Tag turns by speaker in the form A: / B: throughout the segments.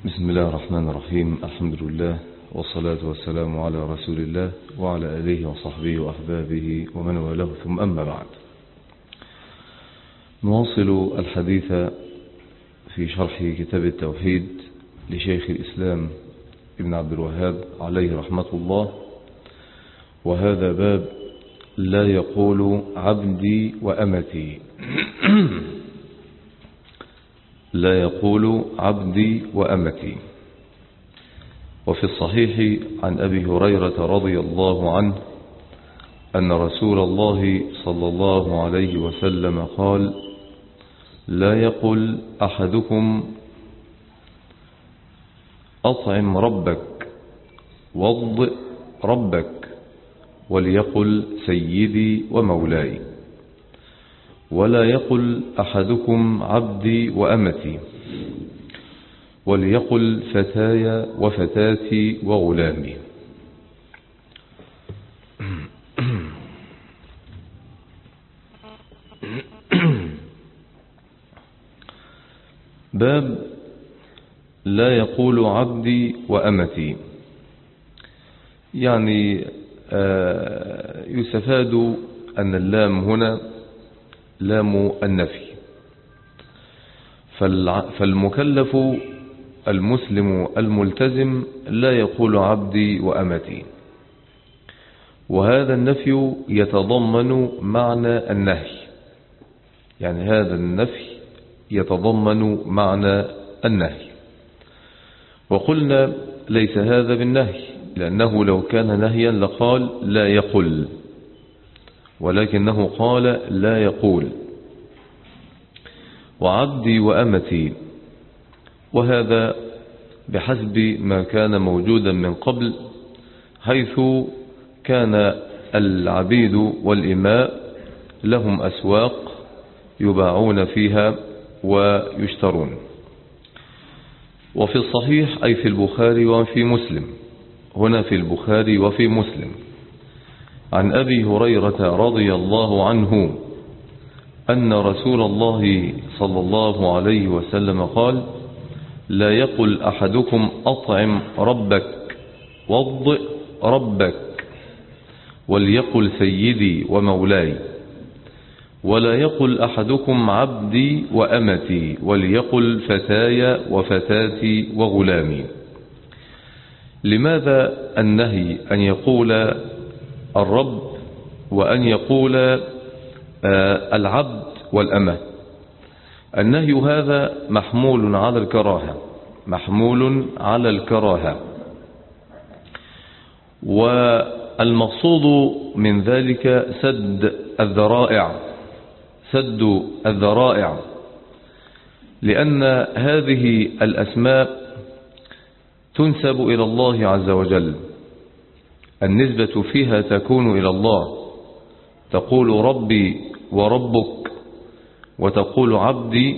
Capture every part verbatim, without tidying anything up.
A: بسم الله الرحمن الرحيم. الحمد لله والصلاة والسلام على رسول الله وعلى آله وصحبه وأحبابه ومن والاه، ثم أما بعد. نواصل الحديث في شرح كتاب التوحيد لشيخ الإسلام ابن عبد الوهاب عليه رحمة الله، وهذا باب لا يقول عبدي وأمتي لا يقول عبدي وأمتي. وفي الصحيح عن أبي هريرة رضي الله عنه أن رسول الله صلى الله عليه وسلم قال: لا يقل أحدكم أطعم ربك وض ربك، وليقل سيدي ومولاي. ولا يقل أحدكم عبدي وأمتي، وليقل فتاي وفتاتي وغلامي. باب لا يقول عبدي وأمتي، يعني يستفاد أن اللام هنا لام النفي، فالمكلف المسلم الملتزم لا يقول عبدي وأمتي، وهذا النفي يتضمن معنى النهي، يعني هذا النفي يتضمن معنى النهي. وقلنا ليس هذا بالنهي، لأنه لو كان نهيا لقال لا يقل، ولكنه قال لا يقول. وعبدي وأمتي، وهذا بحسب ما كان موجودا من قبل، حيث كان العبيد والإماء لهم أسواق يباعون فيها ويشترون. وفي الصحيح أي في البخاري وفي مسلم، هنا في البخاري وفي مسلم، عن أبي هريرة رضي الله عنه أن رسول الله صلى الله عليه وسلم قال: لا يقل أحدكم أطعم ربك وض ربك، وليقل سيدي ومولاي. ولا يقل أحدكم عبدي وأمتي، وليقل فتاي وفتاتي وغلامي. لماذا النهي أن يقول الرب وأن يقول العبد والأمة؟ النهي هذا محمول على الكراهة، محمول على الكراهة، والمقصود من ذلك سد الذرائع، سد الذرائع، لأن هذه الأسماء تنسب إلى الله عز وجل، النسبة فيها تكون إلى الله، تقول ربي وربك، وتقول عبدي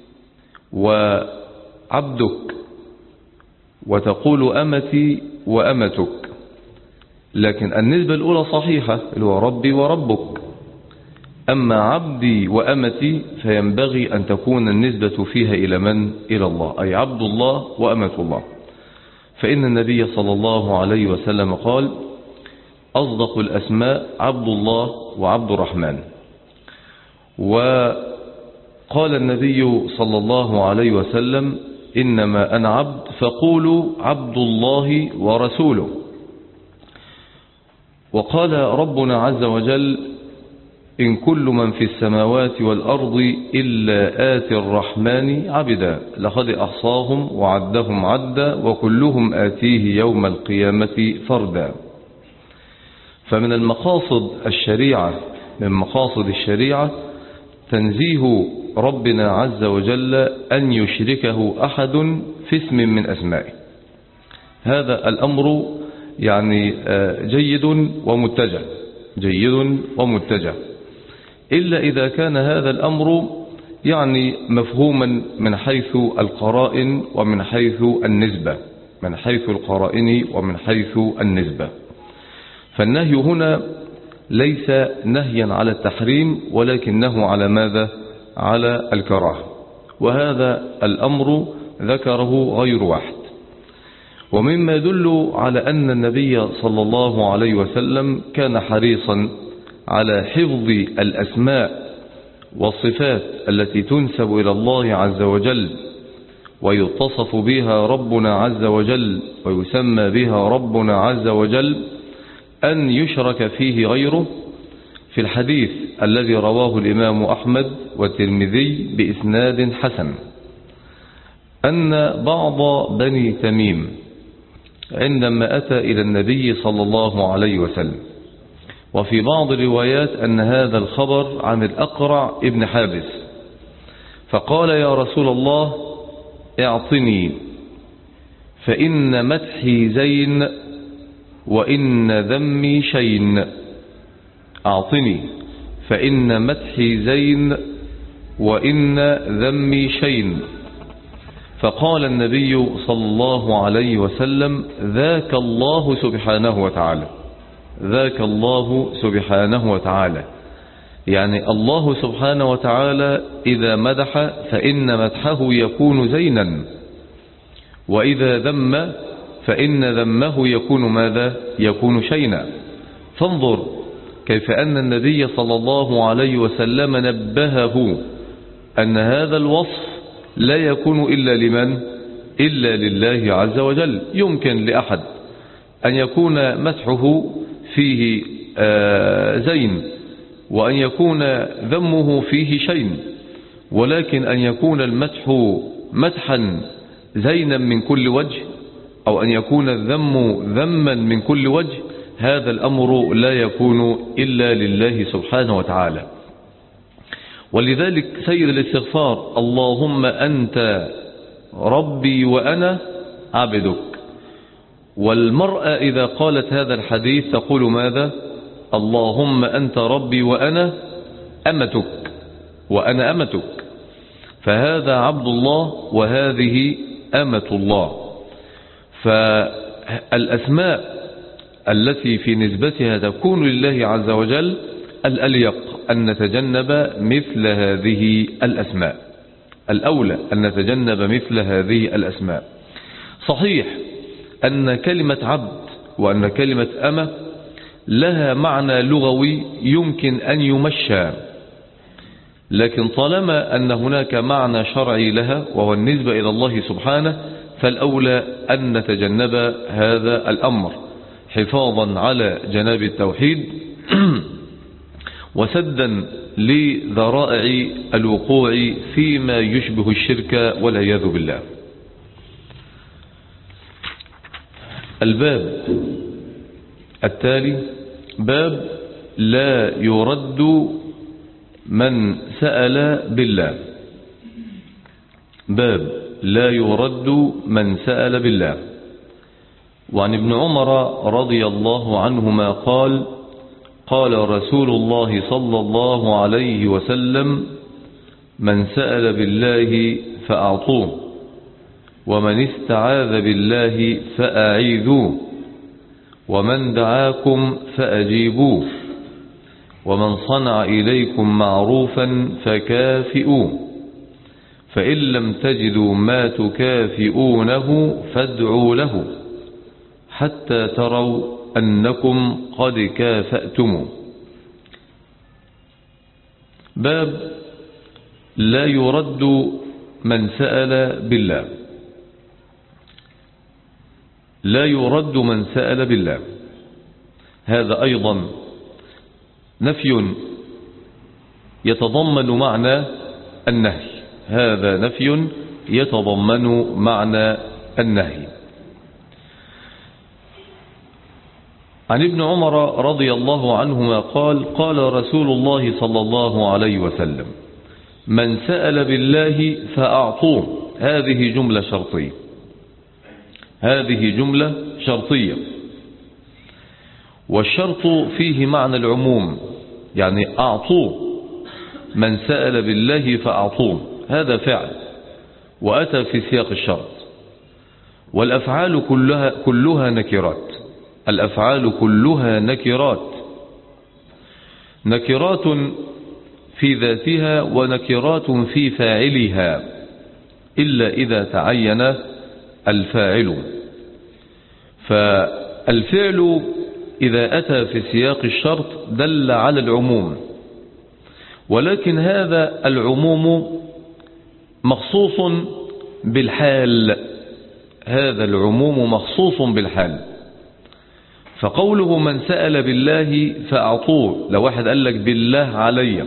A: وعبدك، وتقول أمتي وأمتك. لكن النسبة الأولى صحيحة، اللي هو ربي وربك. أما عبدي وأمتي فينبغي أن تكون النسبة فيها إلى من؟ إلى الله، أي عبد الله وأمة الله. فإن النبي صلى الله عليه وسلم قال: أصدق الأسماء عبد الله وعبد الرحمن. وقال النبي صلى الله عليه وسلم: إنما أنا عبد فقولوا عبد الله ورسوله. وقال ربنا عز وجل: إن كل من في السماوات والأرض إلا آتي الرحمن عبدا، لقد أحصاهم وعدهم عدا، وكلهم آتيه يوم القيامة فردا. فمن المقاصد الشريعة من مقاصد الشريعة تنزيه ربنا عز وجل أن يشركه أحد في اسم من أسمائه. هذا الأمر يعني جيد ومتجه، جيد ومتجه، إلا إذا كان هذا الأمر يعني مفهوما من حيث القرائن ومن حيث النسبة، من حيث القرائن ومن حيث النسبة. فالنهي هنا ليس نهيا على التحريم، ولكنه على ماذا؟ على الكراهة. وهذا الأمر ذكره غير واحد. ومما يدل على أن النبي صلى الله عليه وسلم كان حريصا على حفظ الأسماء والصفات التي تنسب إلى الله عز وجل ويتصف بها ربنا عز وجل ويسمى بها ربنا عز وجل أن يشرك فيه غيره، في الحديث الذي رواه الإمام أحمد والترمذي بإسناد حسن أن بعض بني تميم عندما أتى إلى النبي صلى الله عليه وسلم، وفي بعض الروايات أن هذا الخبر عن الأقرع ابن حابس، فقال يا رسول الله اعطني فإن مدحي زين وإن ذمي شين. أعطني فإن مدحي زين وإن ذمي شين. فقال النبي صلى الله عليه وسلم ذاك الله سبحانه وتعالى، ذاك الله سبحانه وتعالى، يعني الله سبحانه وتعالى إذا مدح فإن مدحه يكون زينا، وإذا ذم فإن ذمه يكون ماذا؟ يكون شينا. فانظر كيف أن النبي صلى الله عليه وسلم نبهه أن هذا الوصف لا يكون إلا لمن؟ إلا لله عز وجل. يمكن لأحد أن يكون مدحه فيه زين وأن يكون ذمه فيه شين، ولكن أن يكون المدح مدحا زينا من كل وجه أو أن يكون الذم ذما من كل وجه، هذا الأمر لا يكون إلا لله سبحانه وتعالى. ولذلك سيد الاستغفار اللهم أنت ربي وأنا عبدك. والمرأة إذا قالت هذا الحديث تقول ماذا؟ اللهم أنت ربي وأنا أمتك، وأنا أمتك. فهذا عبد الله وهذه أمة الله. فالأسماء التي في نسبتها تكون لله عز وجل الأليق أن نتجنب مثل هذه الأسماء، الأولى أن نتجنب مثل هذه الأسماء. صحيح أن كلمة عبد وأن كلمة أمة لها معنى لغوي يمكن أن يمشى، لكن طالما أن هناك معنى شرعي لها وهو النسبة إلى الله سبحانه، فالأولى أن نتجنب هذا الأمر حفاظا على جناب التوحيد وسدا لذرائع الوقوع فيما يشبه الشرك والعياذ بالله. الباب التالي باب لا يرد من سأل بالله. باب لا يرد من سأل بالله. وعن ابن عمر رضي الله عنهما قال قال رسول الله صلى الله عليه وسلم من سأل بالله فأعطوه ومن استعاذ بالله فأعيذوه ومن دعاكم فأجيبوه ومن صنع إليكم معروفا فكافئوه فإن لم تجدوا ما تكافئونه فادعوا له حتى تروا أنكم قد كافأتم. باب لا يرد من سأل بالله. لا يرد من سأل بالله، هذا أيضا نفي يتضمن معنى النهي، هذا نفي يتضمن معنى النهي. عن ابن عمر رضي الله عنهما قال قال رسول الله صلى الله عليه وسلم من سأل بالله فأعطوه. هذه جملة شرطية، هذه جملة شرطية، والشرط فيه معنى العموم، يعني أعطوه من سأل بالله فأعطوه، هذا فعل وأتى في سياق الشرط. والأفعال كلها, كلها نكرات، الأفعال كلها نكرات، نكرات في ذاتها ونكرات في فاعلها. إلا إذا تعين الفاعل. فالفعل إذا أتى في سياق الشرط دل على العموم، ولكن هذا العموم مخصوص بالحال، هذا العموم مخصوص بالحال. فقوله من سأل بالله فأعطوه، لو واحد قال لك بالله علي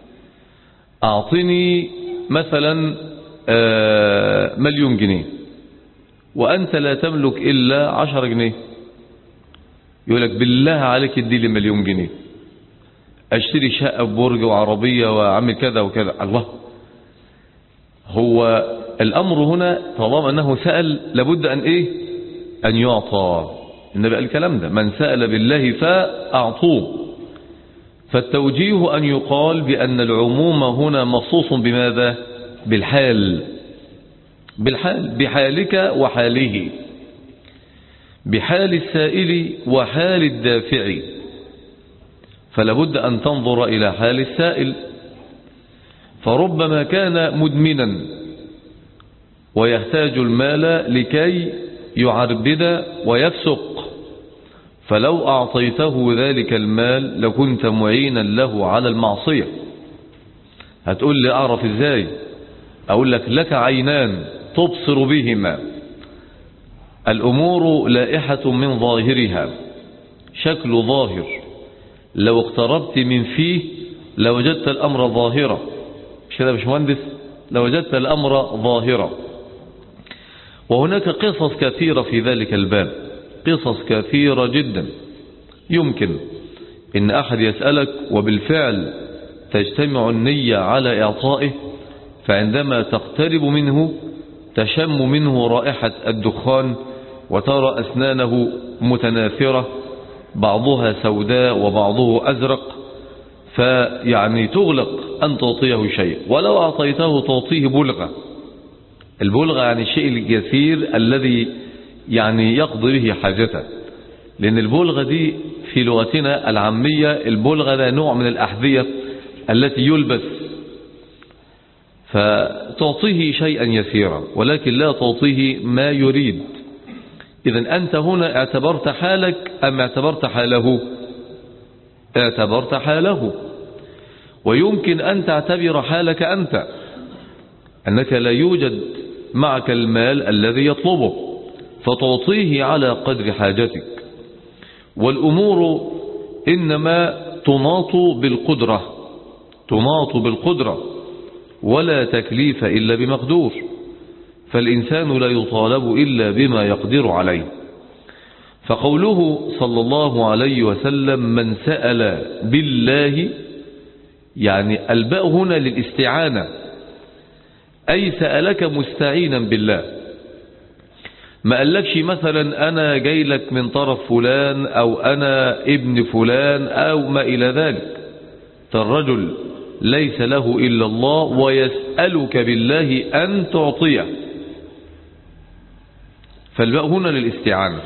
A: أعطني مثلا مليون جنيه وأنت لا تملك إلا عشر جنيه، يقول لك بالله عليك ادي لي مليون جنيه أشتري شقة ببرج وعربية وأعمل كذا وكذا. الله، هو الأمر هنا طالما أنه سأل لابد أن إيه؟ أن يعطى. النبي قال الكلام ده، من سأل بالله فأعطوه. فالتوجيه أن يقال بأن العموم هنا مخصوص بماذا؟ بالحال، بالحال، بحالك وحاله، بحال السائل وحال الدافع. فلابد أن تنظر إلى حال السائل، فربما كان مدمنا ويحتاج المال لكي يعربد ويفسق، فلو أعطيته ذلك المال لكنت معينا له على المعصية. هتقول لي أعرف إزاي؟ أقول لك لك عينان تبصر بهما، الأمور لائحة من ظاهرها، شكل ظاهر، لو اقتربت من فيه لوجدت الأمر ظاهرة، مش كده يا باشمهندس؟ لوجدت الأمر ظاهرة. وهناك قصص كثيرة في ذلك الباب، قصص كثيرة جدا. يمكن إن أحد يسألك وبالفعل تجتمع النية على إعطائه، فعندما تقترب منه تشم منه رائحة الدخان وترى أسنانه متناثرة، بعضها سوداء وبعضه أزرق، فيعني تغلق أن تعطيه شيء. ولو أعطيته تعطيه بلغة، البلغة يعني الشيء اليسير الذي يعني يقضي به حاجته، لأن البلغة دي في لغتنا العامية، البلغة ده نوع من الأحذية التي يلبس، فتعطيه شيئا يسيرا ولكن لا تعطيه ما يريد. إذن أنت هنا اعتبرت حالك أم اعتبرت حاله؟ اعتبرت حاله. ويمكن أن تعتبر حالك أنت أنك لا يوجد معك المال الذي يطلبه فتعطيه على قدر حاجتك. والأمور إنما تناط بالقدرة، تناط بالقدرة، ولا تكليف إلا بمقدور، فالإنسان لا يطالب إلا بما يقدر عليه. فقوله صلى الله عليه وسلم من سأل بالله، يعني الباء هنا للاستعانة، أي سألك مستعينا بالله. ما قالكش مثلا أنا جاي لك من طرف فلان أو أنا ابن فلان أو ما إلى ذلك. فالرجل ليس له إلا الله ويسألك بالله أن تعطيه، فالباء هنا للاستعانة.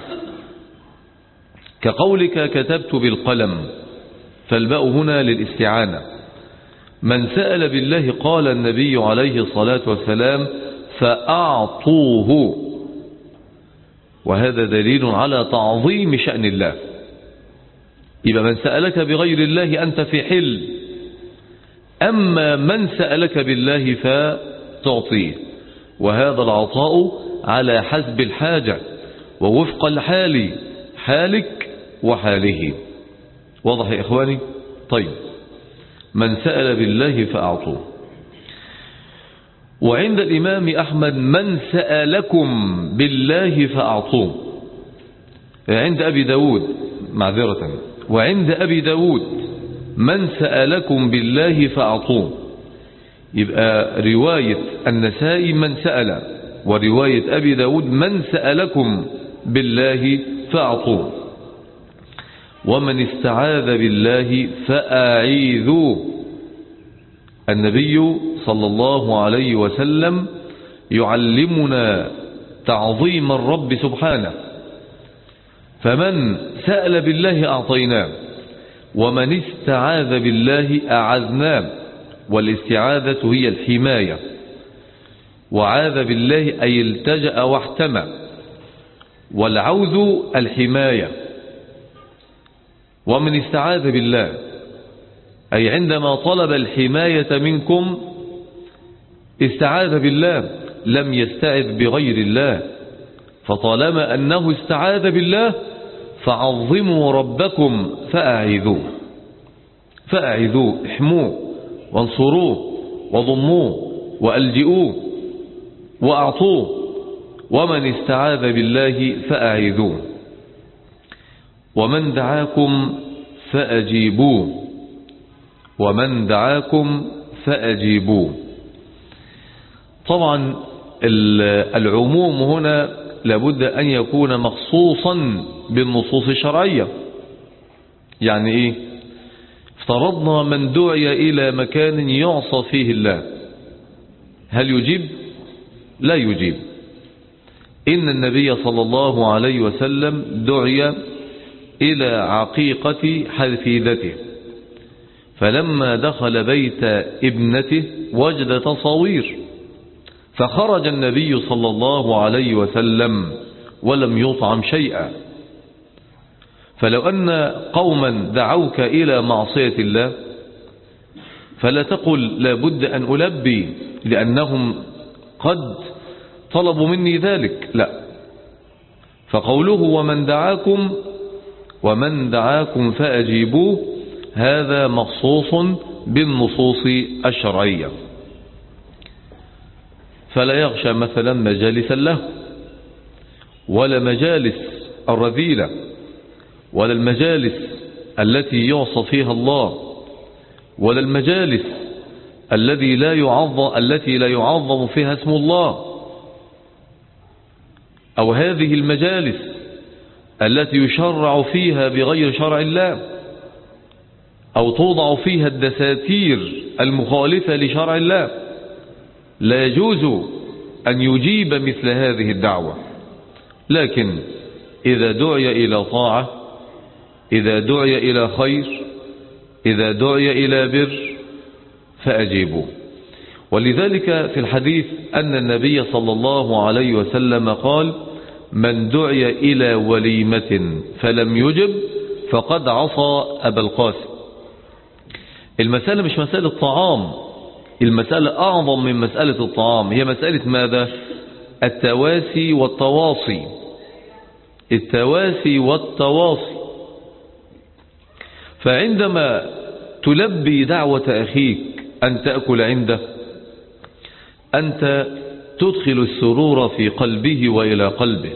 A: كقولك كتبت بالقلم، فالباء هنا للاستعانة. من سأل بالله قال النبي عليه الصلاة والسلام فأعطوه، وهذا دليل على تعظيم شأن الله. يبقى من سألك بغير الله أنت في حل، أما من سألك بالله فتعطيه، وهذا العطاء على حسب الحاجة ووفق الحال، حالك وحاله. واضح يا إخواني؟ طيب، من سأل بالله فأعطوه. وعند الإمام أحمد من سألكم بالله فأعطوه. عند أبي داود معذرة وعند أبي داود من سألكم بالله فأعطوه. يبقى رواية النسائي من سأل، ورواية أبي داود من سألكم بالله فأعطوه. ومن استعاذ بالله فأعيذوه. النبي صلى الله عليه وسلم يعلمنا تعظيم الرب سبحانه، فمن سأل بالله أعطيناه، ومن استعاذ بالله أعذناه. والاستعاذة هي الحماية، وعاذ بالله أي التجأ واحتمى. والعوذ الحماية. ومن استعاذ بالله أي عندما طلب الحماية منكم استعاذ بالله، لم يستعذ بغير الله. فطالما أنه استعاذ بالله فعظموا ربكم فأعيذوه فأعيذوه احموه وانصروه وضموه وألجئوه وأعطوه. ومن استعاذ بالله فأعيذوه. ومن دعاكم فأجيبوه ومن دعاكم فأجيبوه. طبعا العموم هنا لابد أن يكون مخصوصا بالنصوص الشرعية. يعني إيه؟ افترضنا من دعي إلى مكان يعصى فيه الله، هل يجيب؟ لا يجيب. إن النبي صلى الله عليه وسلم دعي إلى عقيقة حفيدته، فلما دخل بيت ابنته وجد تصاوير، فخرج النبي صلى الله عليه وسلم ولم يطعم شيئا. فلو أن قوما دعوك إلى معصية الله فلا تقل لابد أن ألبي لأنهم قد طلبوا مني ذلك، لا. فقوله ومن دعاكم ومن دعاكم فأجيبوه هذا مخصوص بالنصوص الشرعية. فلا يغشى مثلا مجالس له ولا مجالس الرذيلة ولا المجالس التي يعصى فيها الله ولا المجالس الذي لا يعظم التي لا يعظم فيها اسم الله، أو هذه المجالس التي يشرع فيها بغير شرع الله، أو توضع فيها الدساتير المخالفة لشرع الله. لا يجوز أن يجيب مثل هذه الدعوة. لكن إذا دعي إلى طاعة، إذا دعي إلى خير، إذا دعي إلى بر فأجيبوا. ولذلك في الحديث أن النبي صلى الله عليه وسلم قال من دعي إلى وليمة فلم يجب فقد عصى أبا القاسم. المسألة مش مسألة طعام، المسألة أعظم من مسألة الطعام. هي مسألة ماذا؟ التواسي والتواصي. التواسي والتواصي. فعندما تلبي دعوة أخيك أن تأكل عنده أنت تدخل السرور في قلبه وإلى قلبه،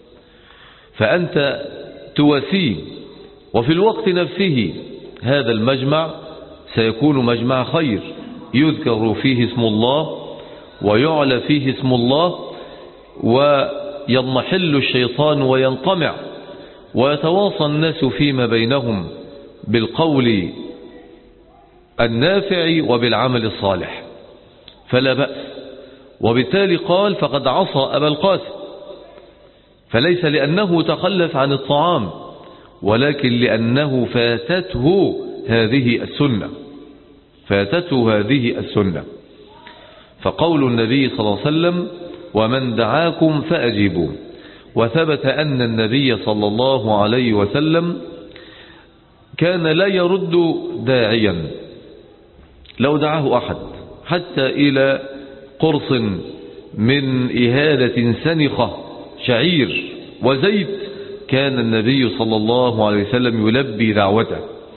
A: فأنت تواسيه. وفي الوقت نفسه هذا المجمع سيكون مجمع خير يذكر فيه اسم الله ويعلى فيه اسم الله ويضمحل الشيطان وينقمع ويتواصى الناس فيما بينهم بالقول النافع وبالعمل الصالح، فلا بأس. وبالتالي قال فقد عصى أبا القاسم، فليس لأنه تخلف عن الطعام ولكن لأنه فاتته هذه السنة، فاتته هذه السنة. فقول النبي صلى الله عليه وسلم ومن دعاكم فأجيبوا. وثبت أن النبي صلى الله عليه وسلم كان لا يرد داعيا لو دعاه أحد حتى إلى قرص من إهالة سنخة شعير وزيت كان النبي صلى الله عليه وسلم يلبي دعوته.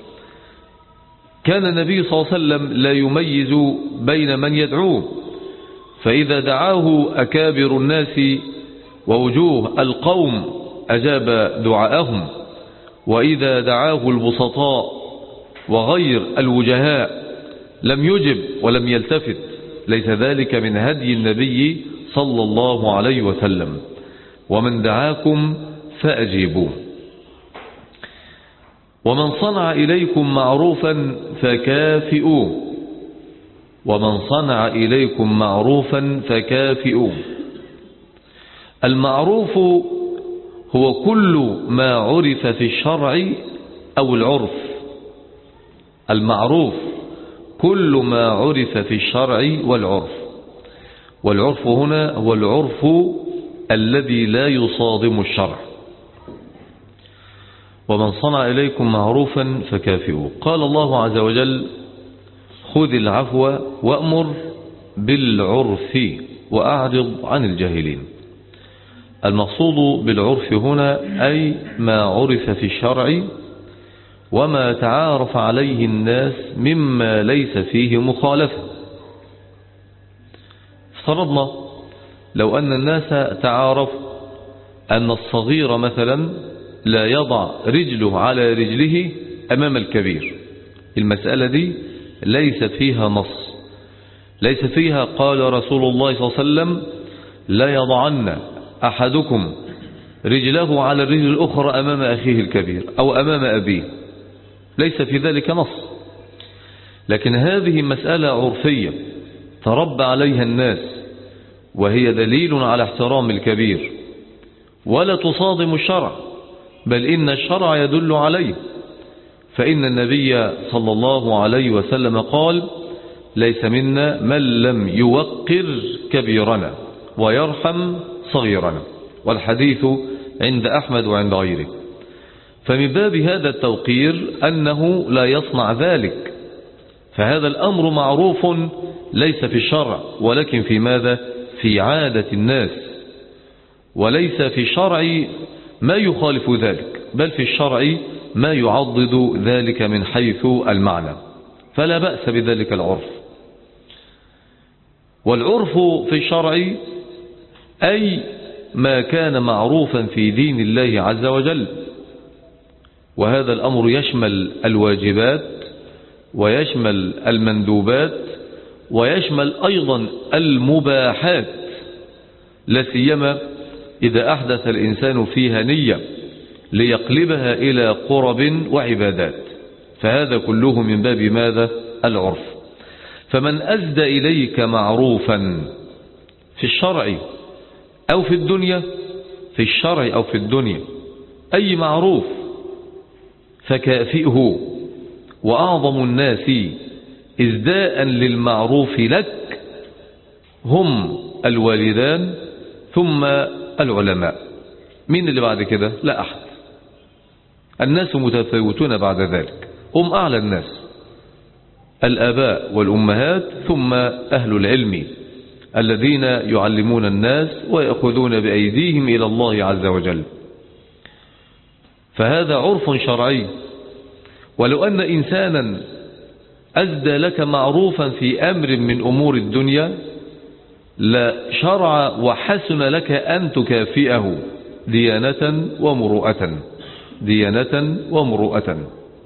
A: كان النبي صلى الله عليه وسلم لا يميز بين من يدعوه، فإذا دعاه أكابر الناس ووجوه القوم أجاب دعاءهم، وإذا دعاه البسطاء وغير الوجهاء لم يجب ولم يلتفت. ليس ذلك من هدي النبي صلى الله عليه وسلم. ومن دعاكم فأجيبوه. ومن صنع إليكم معروفا فكافئوه. ومن صنع إليكم معروفا فكافئوه. المعروف هو كل ما عرف في الشرع أو العرف. المعروف كل ما عرف في الشرع والعرف. والعرف هنا هو العرف الذي لا يصادم الشرع. ومن صنع إليكم معروفا فكافئوه. قال الله عز وجل خذ العفو وأمر بالعرف وأعرض عن الجاهلين. المقصود بالعرف هنا أي ما عرف في الشرع وما تعارف عليه الناس مما ليس فيه مخالفة. افترضنا لو أن الناس تعارفوا أن الصغير مثلا لا يضع رجله على رجله أمام الكبير، المسألة دي ليس فيها نص، ليس فيها قال رسول الله صلى الله عليه وسلم لا يضعن أحدكم رجله على الرجل الأخرى أمام أخيه الكبير أو أمام أبيه، ليس في ذلك نص. لكن هذه مسألة عرفية تربى عليها الناس، وهي دليل على احترام الكبير ولا تصادم الشرع، بل إن الشرع يدل عليه. فإن النبي صلى الله عليه وسلم قال ليس منا من لم يوقر كبيرنا ويرحم صغيرنا، والحديث عند أحمد وعند غيره. فمن باب هذا التوقير أنه لا يصنع ذلك، فهذا الأمر معروف ليس في الشرع ولكن في ماذا؟ في عادة الناس، وليس في الشرع ما يخالف ذلك، بل في الشرع ما يعضد ذلك من حيث المعنى، فلا بأس بذلك العرف. والعرف في الشرع أي ما كان معروفا في دين الله عز وجل، وهذا الأمر يشمل الواجبات ويشمل المندوبات ويشمل أيضا المباحات، لا سيما إذا أحدث الإنسان فيها نية ليقلبها إلى قرب وعبادات، فهذا كله من باب ماذا؟ العرف. فمن أسدى إليك معروفا في الشرع أو في الدنيا، في الشرع أو في الدنيا أي معروف فكافئه. وأعظم الناس إزداء للمعروف لك هم الوالدان ثم العلماء. مين اللي بعد كده؟ لا أحد. الناس متفاوتون بعد ذلك، هم أعلى الناس الآباء والأمهات ثم أهل العلم الذين يعلمون الناس ويأخذون بأيديهم إلى الله عز وجل. فهذا عرف شرعي. ولو أن إنسانا أزدى لك معروفا في أمر من أمور الدنيا لا شرع وحسن لك أن تكافئه ديانة ومروءة، ديانة ومروءة.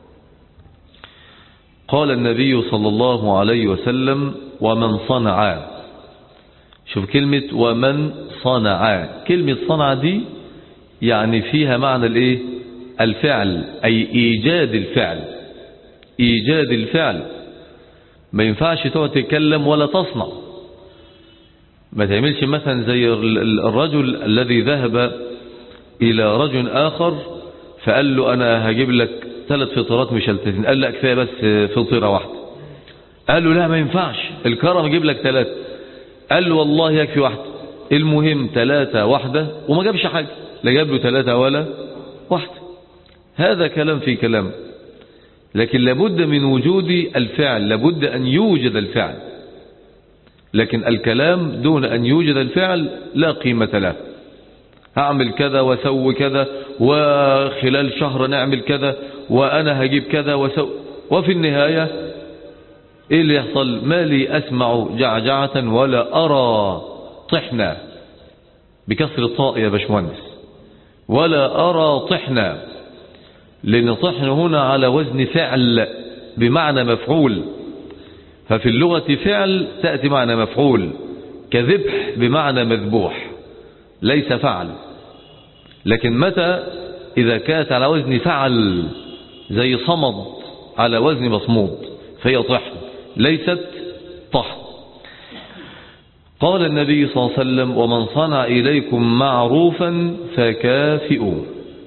A: قال النبي صلى الله عليه وسلم ومن صنع، شوف كلمة ومن صنع، كلمة صنع دي يعني فيها معنى الايه؟ الفعل، أي إيجاد الفعل، إيجاد الفعل. ما ينفعش تقعد تتكلم ولا تصنع. ما تعملش مثلا زي الرجل الذي ذهب إلى رجل آخر فقال له أنا هجيب لك ثلاث فطرات مشلتتين، قال لا كفاية بس فطيرة واحدة. قال له لا ما ينفعش، الكرم اجيب لك ثلاثة. قال له والله يكفي واحدة. المهم ثلاثة واحدة، وما جابش حاجة، لا جاب له ثلاثة ولا واحدة. هذا كلام في كلام. لكن لابد من وجود الفعل، لابد أن يوجد الفعل. لكن الكلام دون أن يوجد الفعل لا قيمة له. هعمل كذا وسوي كذا وخلال شهر نعمل كذا وأنا هجيب كذا وسوي، وفي النهاية إيه اللي يحصل؟ ما لي أسمع جعجعة ولا أرى طحنا، بكسر الطاء يا باشمهندس، ولا أرى طحنا، لأن طحن هنا على وزن فعل بمعنى مفعول. ففي اللغة فعل تأتي معنى مفعول، كذبح بمعنى مذبوح، ليس فعل. لكن متى إذا كانت على وزن فعل زي صمد على وزن مصمود فهي طحن، ليست طحن. قال النبي صلى الله عليه وسلم ومن صنع إليكم معروفا فكافئوا.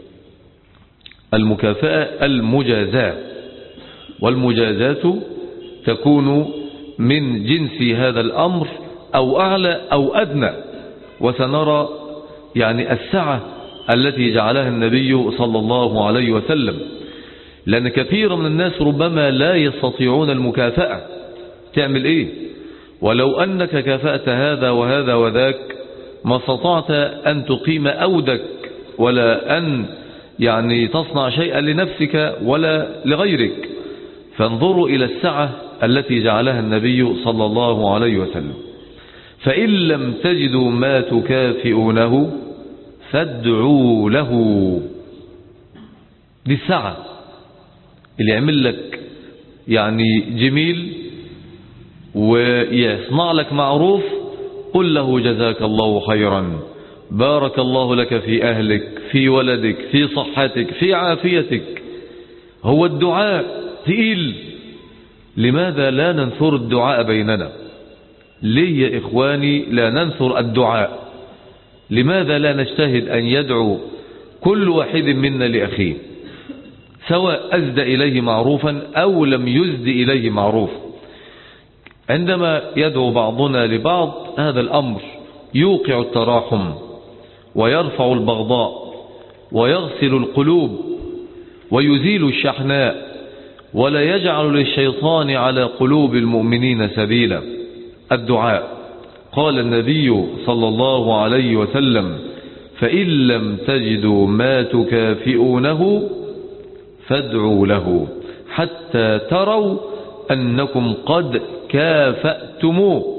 A: المكافأة المجازاة، والمجازاة تكون من جنس هذا الأمر أو أعلى أو أدنى. وسنرى يعني السعة التي جعلها النبي صلى الله عليه وسلم، لأن كثير من الناس ربما لا يستطيعون المكافأة. تعمل إيه؟ ولو أنك كافأت هذا وهذا وذاك ما استطعت أن تقيم أودك، ولا أن يعني تصنع شيئا لنفسك ولا لغيرك. فانظروا إلى السعة التي جعلها النبي صلى الله عليه وسلم. فإن لم تجدوا ما تكافئونه فادعوا له. دي السعة اللي يعمل لك يعني جميل ويصنع لك معروف، قل له جزاك الله خيرا، بارك الله لك في أهلك، في ولدك، في صحتك، في عافيتك. هو الدعاء تقيل. لماذا لا ننثر الدعاء بيننا؟ ليه يا إخواني لا ننثر الدعاء؟ لماذا لا نجتهد أن يدعو كل واحد منا لأخيه، سواء أزد إليه معروفا أو لم يزد إليه معروف؟ عندما يدعو بعضنا لبعض هذا الأمر يوقع التراحم ويرفع البغضاء ويغسل القلوب ويزيل الشحناء، ولا يجعل للشيطان على قلوب المؤمنين سبيلا. الدعاء، قال النبي صلى الله عليه وسلم: فإن لم تجدوا ما تكافئونه فادعوا له حتى تروا أنكم قد كافأتموه.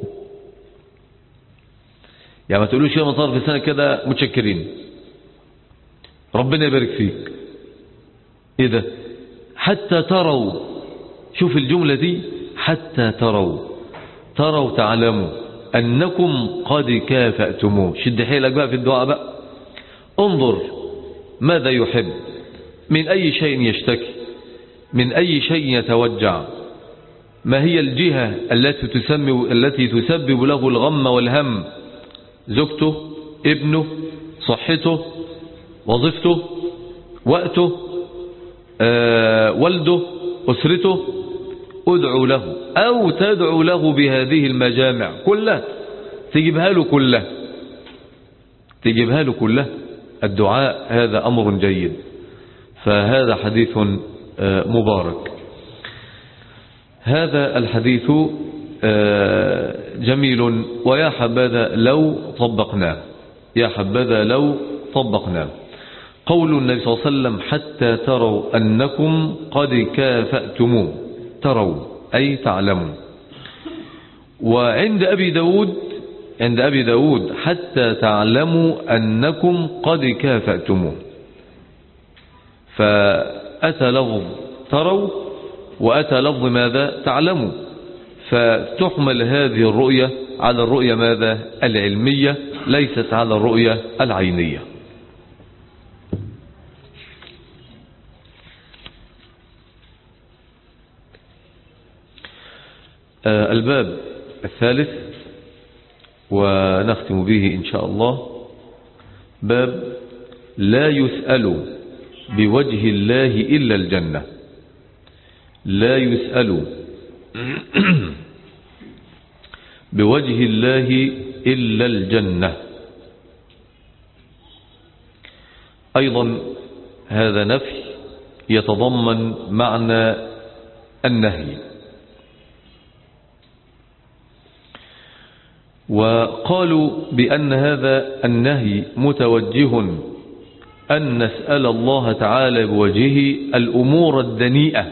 A: يعني ما تقولوش يا مطار في السنة كده متشكرين ربنا يبارك فيك. ايه ده؟ حتى تروا. شوف الجملة دي، حتى تروا، تروا تعلموا أنكم قد كافأتموه. شد حيلك بقى في الدعاء بقى. انظر ماذا يحب، من أي شيء يشتكي، من أي شيء يتوجع، ما هي الجهة التي تسمي التي تسبب له الغم والهم؟ زوجته، ابنه، صحته، وظيفته، وقته، آه، والده، أسرته. ادعو له أو تدعو له بهذه المجامع كلها، تجيبها له كلها، تجيبها له كلها. الدعاء هذا أمر جيد. فهذا حديث آه مبارك. هذا الحديث آه جميل، ويا حبذا لو طبقناه، يا حبذا لو طبقناه. قول النبي صلى الله عليه وسلم: حتى تروا أنكم قد كافأتموه. تروا أي تعلموا. وعند أبي داود عند أبي داود حتى تعلموا أنكم قد كافأتموه. فأتى لفظ تروا وأتى لفظ ماذا؟ تعلموا. فتحمل هذه الرؤية على الرؤية ماذا؟ العلمية، ليست على الرؤية العينية. الباب الثالث ونختم به إن شاء الله، باب لا يسأل بوجه الله إلا الجنة. لا يسأل بوجه الله إلا الجنة. أيضا هذا نفي يتضمن معنى النهي. وقالوا بأن هذا النهي متوجه أن نسأل الله تعالى بوجهه الأمور الدنيئة.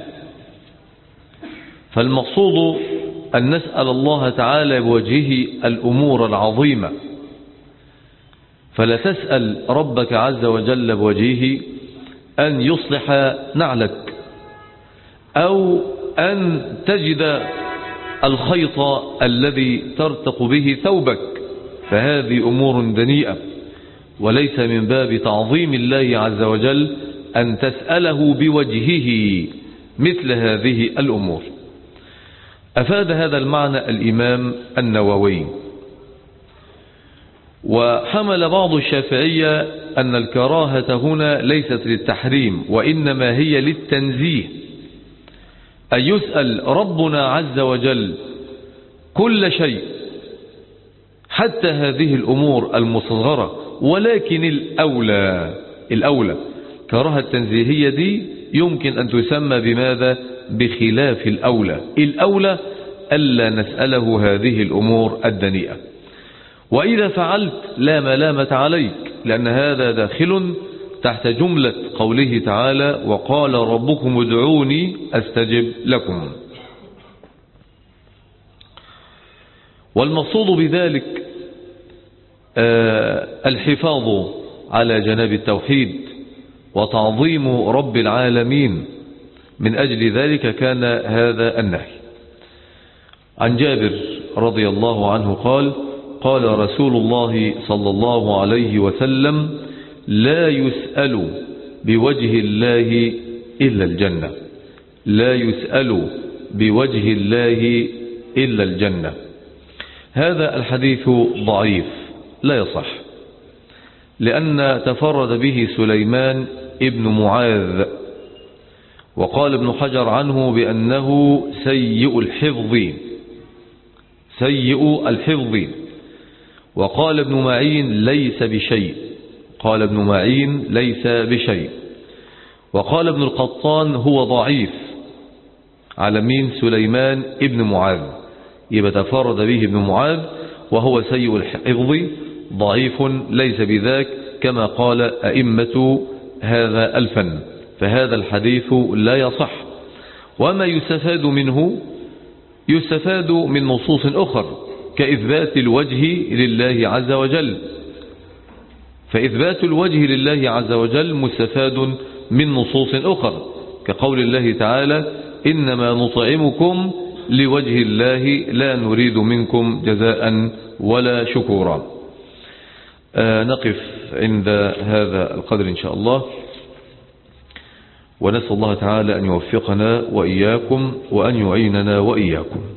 A: فالمقصود أن نسأل الله تعالى بوجهه الأمور العظيمة. فلا تسأل ربك عز وجل بوجهه أن يصلح نعلك، أو أن تجد الخيط الذي ترتق به ثوبك، فهذه أمور دنيئة، وليس من باب تعظيم الله عز وجل أن تسأله بوجهه مثل هذه الأمور. أفاد هذا المعنى الإمام النووي. وحمل بعض الشافعية أن الكراهة هنا ليست للتحريم، وإنما هي للتنزيه، أن يسأل ربنا عز وجل كل شيء حتى هذه الأمور المصغرة، ولكن الأولى الأولى كراهة التنزيهية دي يمكن أن تسمى بماذا؟ بخلاف الأولى. الأولى ألا نسأله هذه الأمور الدنيئة. وإذا فعلت لا ملامة عليك، لأن هذا داخل تحت جملة قوله تعالى وقال ربكم ادعوني أستجب لكم. والمقصود بذلك الحفاظ على جناب التوحيد وتعظيم رب العالمين، من أجل ذلك كان هذا النهي. عن جابر رضي الله عنه قال قال رسول الله صلى الله عليه وسلم لا يسأل بوجه الله إلا الجنة، لا يسأل بوجه الله إلا الجنة. هذا الحديث ضعيف لا يصح، لأن تفرد به سليمان ابن معاذ، وقال ابن حجر عنه بأنه سيء الحفظ سيء الحفظ وقال ابن معين ليس بشيء قال ابن معين ليس بشيء وقال ابن القطان هو ضعيف على مين؟ سليمان ابن معاذ. يبقى تفرد به ابن معاذ وهو سيء الحفظ ضعيف ليس بذاك كما قال أئمة هذا الفن. فهذا الحديث لا يصح. وما يستفاد منه يستفاد من نصوص أخر كإثبات الوجه لله عز وجل، فإثبات الوجه لله عز وجل مستفاد من نصوص أخر كقول الله تعالى إنما نطعمكم لوجه الله لا نريد منكم جزاء ولا شكورا. آه نقف عند هذا القدر إن شاء الله، ونسأل الله تعالى أن يوفقنا وإياكم وأن يعيننا وإياكم.